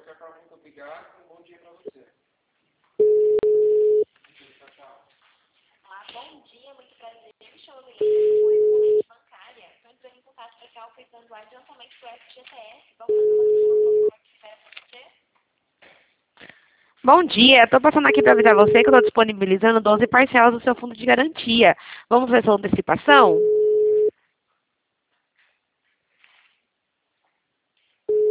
qualquer forma, muito obrigado e um bom dia para você. Olá, bom dia, muito prazer. Me chamo Melissa, sou corrente bancária. Estou entrando em contato para cá ofertando o adiantamento do FGTS. Vamos fazer uma simulação que espera para você? Bom dia, estou passando aqui para avisar você que eu estou disponibilizando 12 parcelas do seu fundo de garantia. Vamos ver sua antecipação?